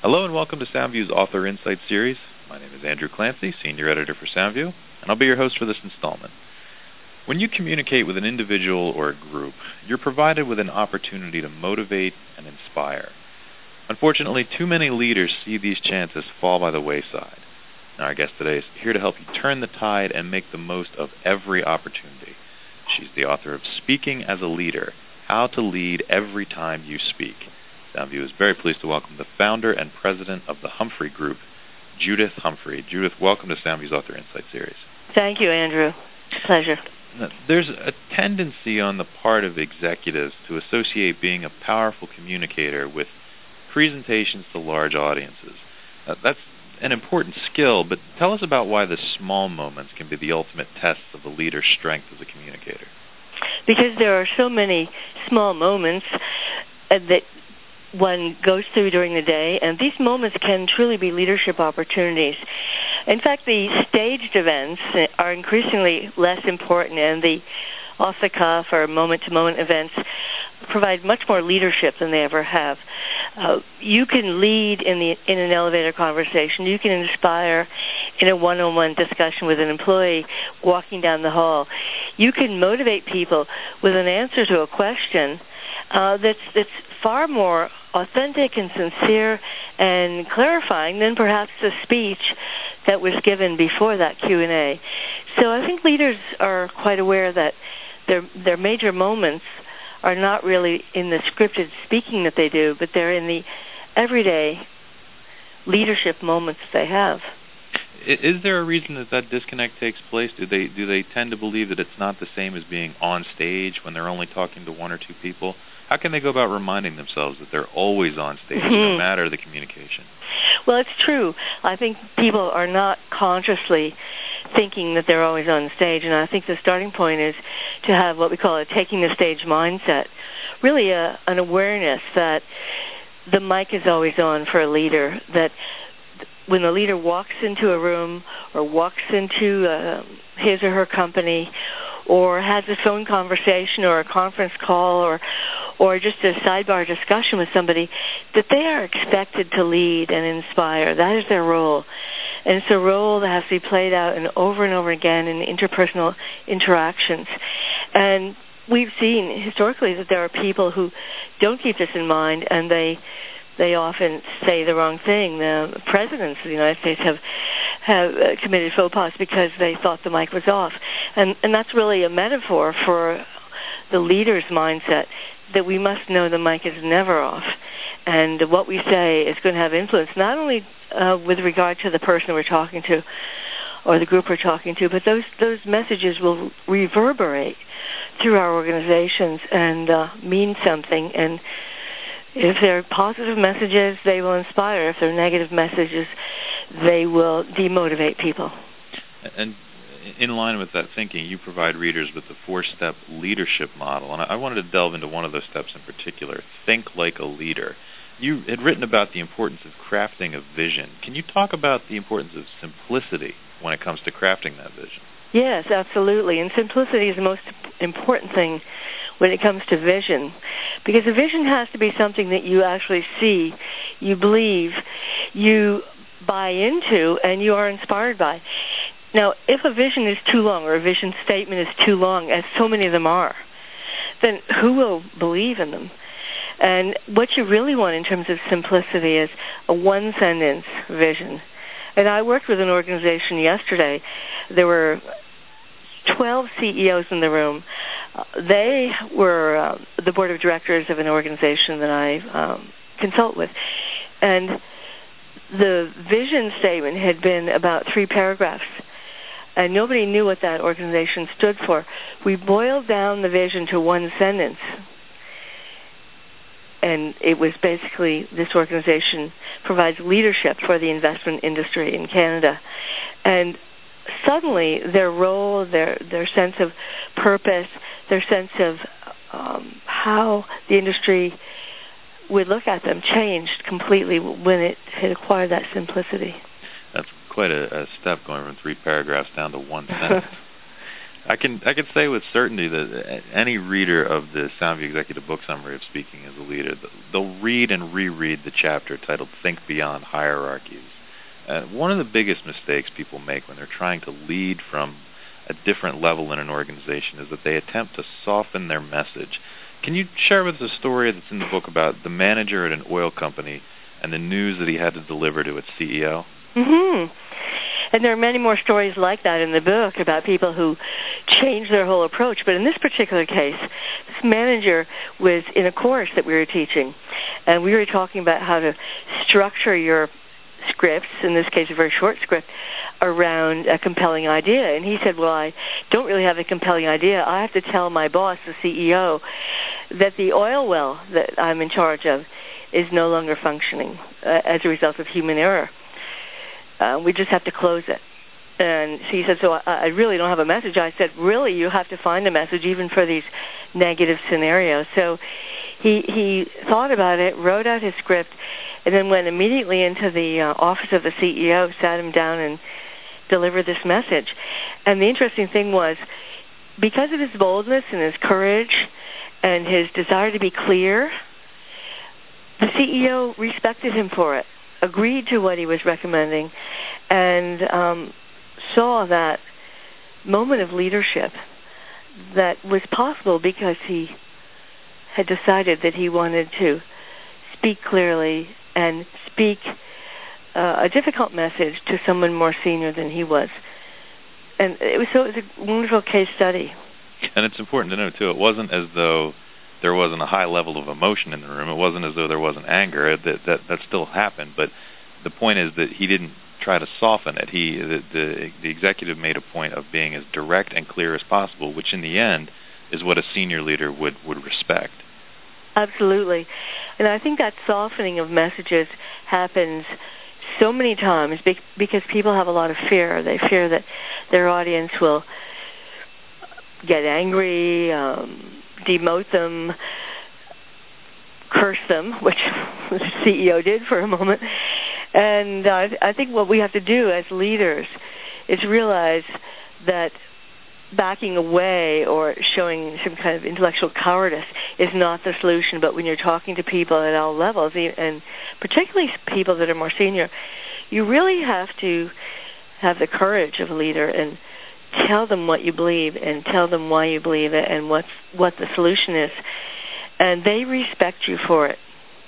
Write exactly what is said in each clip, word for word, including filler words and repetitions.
Hello and welcome to SoundView's Author Insight Series. My name is Andrew Clancy, Senior Editor for SoundView, and I'll be your host for this installment. When you communicate with an individual or a group, you're provided with an opportunity to motivate and inspire. Unfortunately, too many leaders see these chances fall by the wayside. Now, our guest today is here to help you turn the tide and make the most of every opportunity. She's the author of Speaking as a Leader, How to Lead Every Time You Speak. SoundView is very pleased to welcome the founder and president of the Humphrey Group, Judith Humphrey. Judith, welcome to SoundView's Author Insight Series. Thank you, Andrew. Pleasure. Now, there's a tendency on the part of executives to associate being a powerful communicator with presentations to large audiences. Uh, that's an important skill, but tell us about why the small moments can be the ultimate test of the leader's strength as a communicator. Because there are so many small moments uh, that one goes through during the day, and these moments can truly be leadership opportunities. In fact, the staged events are increasingly less important, and the off-the-cuff or moment-to-moment events provide much more leadership than they ever have. Uh, you can lead in the in an elevator conversation. You can inspire in a one-on-one discussion with an employee walking down the hall. You can motivate people with an answer to a question uh, that's that's far more authentic and sincere and clarifying than perhaps the speech that was given before that Q and A. So I think leaders are quite aware that their their major moments are not really in the scripted speaking that they do, but they're in the everyday leadership moments they have. Is there a reason that that disconnect takes place? Do they do they tend to believe that it's not the same as being on stage when they're only talking to one or two people? How can they go about reminding themselves that they're always on stage, mm-hmm. no matter the communication? Well, it's true. I think people are not consciously thinking that they're always on stage, and I think the starting point is to have what we call a taking the stage mindset, really a, an awareness that the mic is always on for a leader, that when the leader walks into a room or walks into uh, his or her company or has a phone conversation or a conference call or or just a sidebar discussion with somebody, that they are expected to lead and inspire. That is their role. And it's a role that has to be played out and over and over again in interpersonal interactions. And we've seen historically that there are people who don't keep this in mind, and they they often say the wrong thing. The presidents of the United States have have uh, committed faux pas because they thought the mic was off. And and that's really a metaphor for the leader's mindset, that we must know the mic is never off, and what we say is going to have influence not only uh, with regard to the person we're talking to or the group we're talking to, but those those messages will reverberate through our organizations and uh, mean something. And if they're positive messages, they will inspire. If they're negative messages, they will demotivate people. And in line with that thinking, you provide readers with the four-step leadership model, and I wanted to delve into one of those steps in particular, think like a leader. You had written about the importance of crafting a vision. Can you talk about the importance of simplicity when it comes to crafting that vision? Yes, absolutely, and simplicity is the most important thing when it comes to vision, because a vision has to be something that you actually see, you believe, you buy into, and you are inspired by. Now, if a vision is too long or a vision statement is too long, as so many of them are, then who will believe in them? And what you really want in terms of simplicity is a one-sentence vision. And I worked with an organization yesterday. There were twelve C E Os in the room. Uh, they were uh, the board of directors of an organization that I um, consult with. And the vision statement had been about three paragraphs, and nobody knew what that organization stood for. We boiled down the vision to one sentence, and it was basically this organization provides leadership for the investment industry in Canada. And suddenly their role, their their sense of purpose, their sense of um, how the industry would look at them changed completely when it had acquired that simplicity. That's quite a, a step, going from three paragraphs down to one sentence. I can I can say with certainty that any reader of the Soundview Executive Book Summary of Speaking as a Leader, they'll read and reread the chapter titled Think Beyond Hierarchies. Uh, one of the biggest mistakes people make when they're trying to lead from a different level in an organization is that they attempt to soften their message. Can you share with us a story that's in the book about the manager at an oil company and the news that he had to deliver to its C E O? Mm-hmm. And there are many more stories like that in the book about people who change their whole approach. But in this particular case, this manager was in a course that we were teaching, and we were talking about how to structure your scripts, in this case a very short script, around a compelling idea. And he said, well, I don't really have a compelling idea. I have to tell my boss, the C E O, that the oil well that I'm in charge of is no longer functioning uh, as a result of human error. Uh, we just have to close it. And she said, so I, I really don't have a message. I said, really, you have to find a message even for these negative scenarios. So he he thought about it, wrote out his script, and then went immediately into the uh, office of the C E O, sat him down, and delivered this message. And the interesting thing was, because of his boldness and his courage and his desire to be clear, the C E O respected him for it, agreed to what he was recommending, and um, saw that moment of leadership that was possible because he had decided that he wanted to speak clearly and speak uh, a difficult message to someone more senior than he was. And it was so it was a wonderful case study. And it's important to note, too, it wasn't as though there wasn't a high level of emotion in the room. It wasn't as though there wasn't anger. That that, that still happened. But the point is that he didn't try to soften it. He the, the the executive made a point of being as direct and clear as possible, which in the end is what a senior leader would, would respect. Absolutely. And I think that softening of messages happens so many times because people have a lot of fear. They fear that their audience will get angry, um, demote them, curse them, which the C E O did for a moment. And uh, I think what we have to do as leaders is realize that backing away or showing some kind of intellectual cowardice is not the solution. But when you're talking to people at all levels, and particularly people that are more senior, you really have to have the courage of a leader and tell them what you believe and tell them why you believe it and what's, what the solution is. And they respect you for it.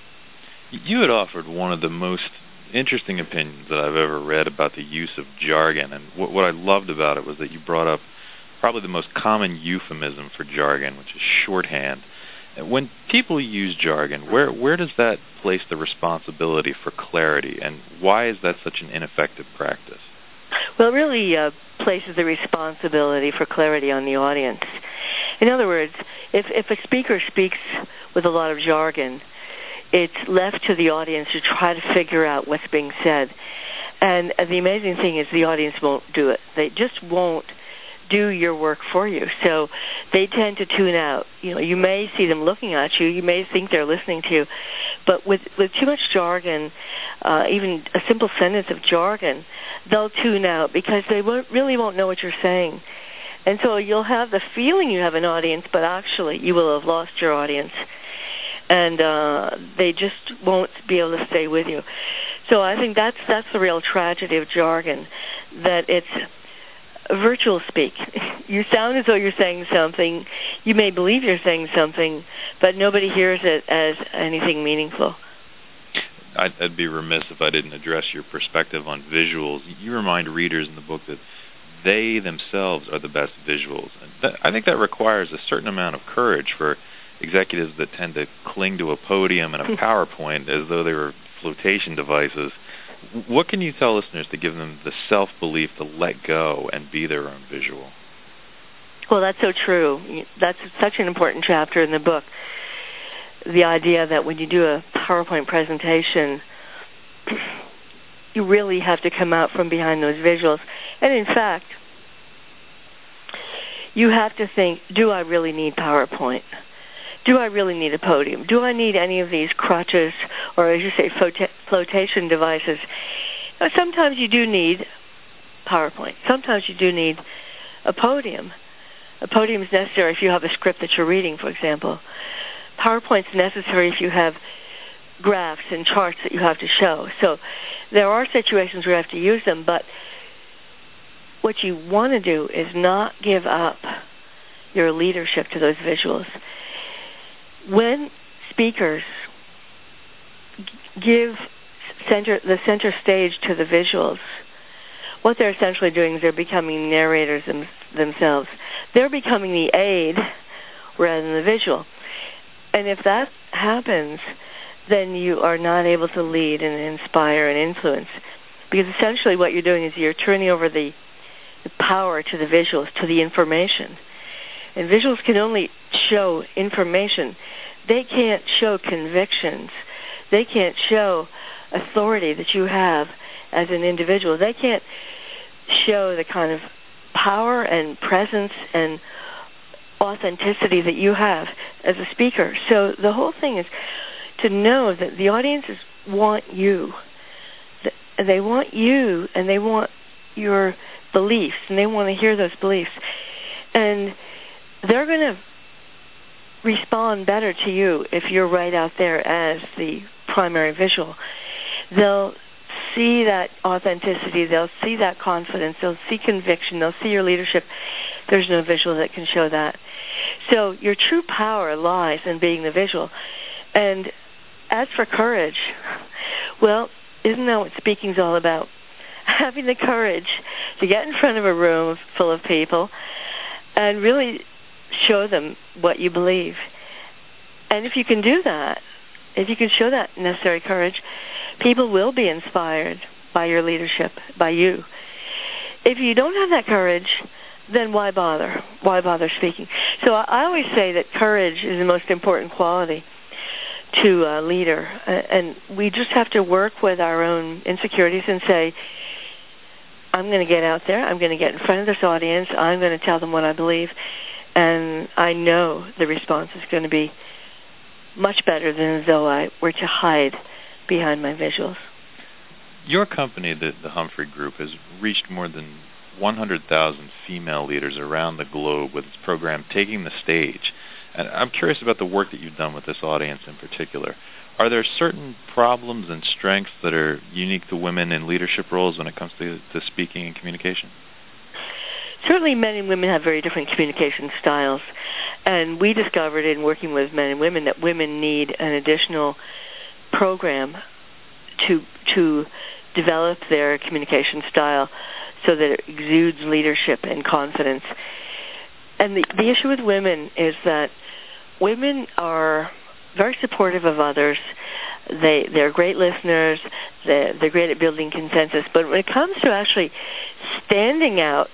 You had offered one of the most interesting opinions that I've ever read about the use of jargon. And what, what I loved about it was that you brought up probably the most common euphemism for jargon, which is shorthand. When people use jargon, where where does that place the responsibility for clarity, and why is that such an ineffective practice? Well, it really uh, places the responsibility for clarity on the audience. In other words, if, if a speaker speaks with a lot of jargon, it's left to the audience to try to figure out what's being said. And the amazing thing is the audience won't do it. They just won't do your work for you. So they tend to tune out. You know, you may see them looking at you. You may think they're listening to you. But with, with too much jargon, uh, even a simple sentence of jargon, they'll tune out because they won't, really won't know what you're saying. And so you'll have the feeling you have an audience, but actually you will have lost your audience. And uh, they just won't be able to stay with you. So I think that's that's the real tragedy of jargon, that it's virtual speak. You sound as though you're saying something. You may believe you're saying something, but nobody hears it as anything meaningful. I'd, I'd be remiss if I didn't address your perspective on visuals. You remind readers in the book that they themselves are the best visuals. And that, I think that requires a certain amount of courage for executives that tend to cling to a podium and a PowerPoint as though they were flotation devices. What can you tell listeners to give them the self-belief to let go and be their own visual? Well, that's so true. That's such an important chapter in the book. The idea that when you do a PowerPoint presentation, you really have to come out from behind those visuals. And in fact, you have to think, do I really need PowerPoint? Do I really need a podium? Do I need any of these crutches or, as you say, flotation devices? Now, sometimes you do need PowerPoint. Sometimes you do need a podium. A podium is necessary if you have a script that you're reading, for example. PowerPoint's necessary if you have graphs and charts that you have to show. So there are situations where you have to use them, but what you want to do is not give up your leadership to those visuals. When speakers give center, the center stage to the visuals, what they're essentially doing is they're becoming narrators them, themselves. They're becoming the aid rather than the visual. And if that happens, then you are not able to lead and inspire and influence. Because essentially what you're doing is you're turning over the, the power to the visuals, to the information. And visuals can only show information. They can't show convictions. They can't show authority that you have as an individual. They can't show the kind of power and presence and authenticity that you have as a speaker. So the whole thing is to know that the audiences want you. They want you, and they want your beliefs, and they want to hear those beliefs. And they're going to respond better to you if you're right out there as the primary visual. They'll see that authenticity. They'll see that confidence. They'll see conviction. They'll see your leadership. There's no visual that can show that. So your true power lies in being the visual. And as for courage, well, isn't that what speaking's all about? Having the courage to get in front of a room full of people and really show them what you believe. And if you can do that, if you can show that necessary courage, people will be inspired by your leadership, by you. If you don't have that courage, then why bother? Why bother speaking? So I always say that courage is the most important quality to a leader. And we just have to work with our own insecurities and say, I'm going to get out there, I'm going to get in front of this audience, I'm going to tell them what I believe, and I know the response is going to be much better than though I were to hide behind my visuals. Your company, the, the Humphrey Group, has reached more than one hundred thousand female leaders around the globe with its program Taking the Stage. And I'm curious about the work that you've done with this audience in particular. Are there certain problems and strengths that are unique to women in leadership roles when it comes to, to speaking and communication? Certainly men and women have very different communication styles. And we discovered in working with men and women that women need an additional program to to develop their communication style so that it exudes leadership and confidence. And the, the issue with women is that women are very supportive of others. They, they're great listeners. They're, they're great at building consensus. But when it comes to actually standing out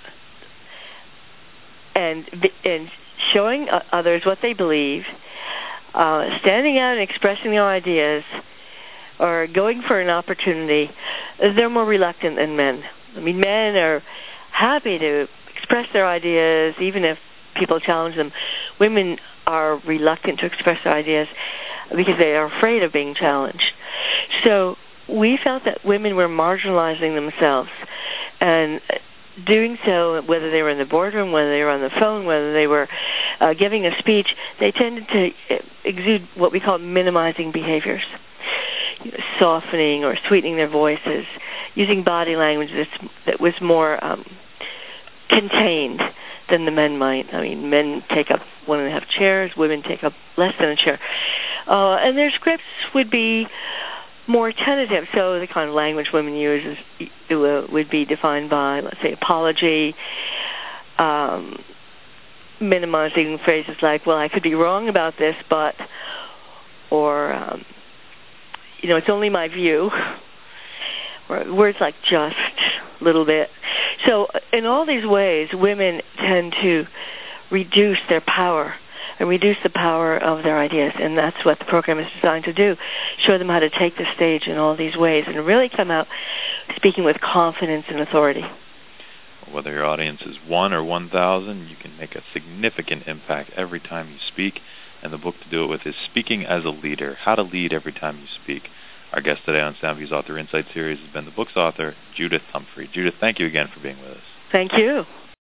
and, and showing others what they believe, uh, standing out and expressing their ideas, or going for an opportunity, they're more reluctant than men. I mean, men are happy to express their ideas, even if people challenge them. Women are reluctant to express their ideas because they are afraid of being challenged. So we felt that women were marginalizing themselves, and doing so, whether they were in the boardroom, whether they were on the phone, whether they were uh, giving a speech, they tended to exude what we call minimizing behaviors. You know, softening or sweetening their voices, using body language that's, that was more um, contained than the men might. I mean, men take up one and a half chairs, women take up less than a chair. Uh, and their scripts would be more tentative, so the kind of language women use is, uh, would be defined by, let's say, apology, um, minimizing phrases like, well, I could be wrong about this, but, or... Um, you know, it's only my view, or words like just, a little bit. So in all these ways, women tend to reduce their power and reduce the power of their ideas, and that's what the program is designed to do, show them how to take the stage in all these ways and really come out speaking with confidence and authority. Whether your audience is one or one thousand, you can make a significant impact every time you speak. And the book to do it with is Speaking as a Leader, How to Lead Every Time You Speak. Our guest today on Soundview's Author Insight Series has been the book's author, Judith Humphrey. Judith, thank you again for being with us. Thank you.